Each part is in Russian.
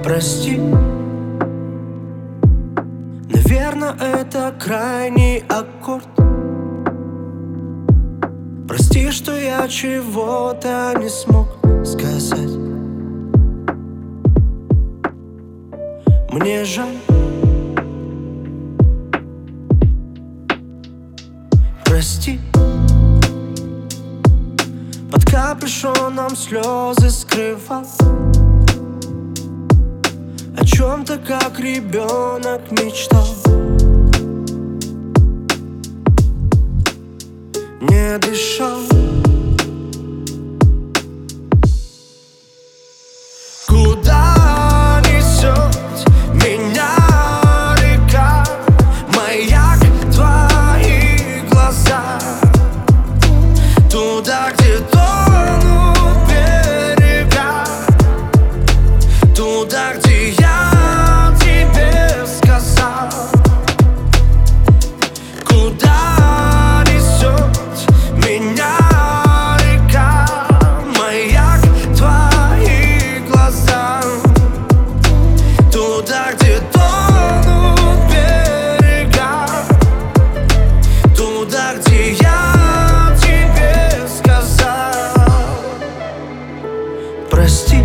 Прости, наверное, это крайний аккорд. Прости, что я чего-то не смог сказать. Мне жаль. Прости, под капюшоном слезы скрывал, о чем-то, как ребенок, мечтал. Не дышал. Куда несет меня река? Маяк твои глаза. Туда, где тонут берега. Туда, где я тебе сказал. Куда несет меня река? Маяк твои глаза. Туда, где тонут берега. Туда, где я тебе сказал. Прости,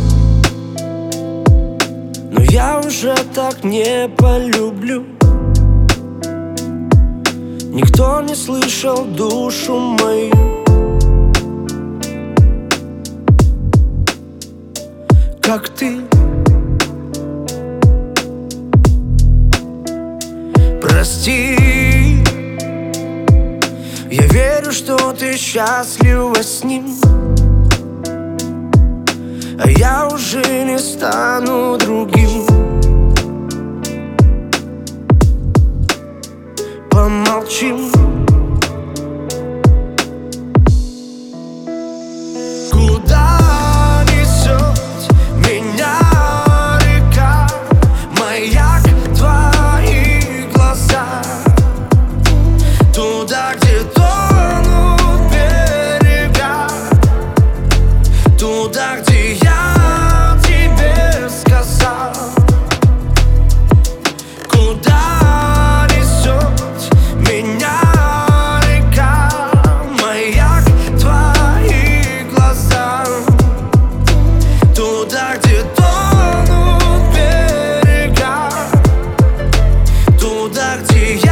но я уже так не полюблю. Никто не слышал душу мою, как ты. Прости, я верю, что ты счастлива с ним, а я уже не стану другим. Помолчим. Куда несет меня река? Маяк твои глаза. Туда, где тонут берега. Туда, где я тебе сказал. Куда несет меня река? Маяк твои глаза. Туда, где тонут берега. Туда, где я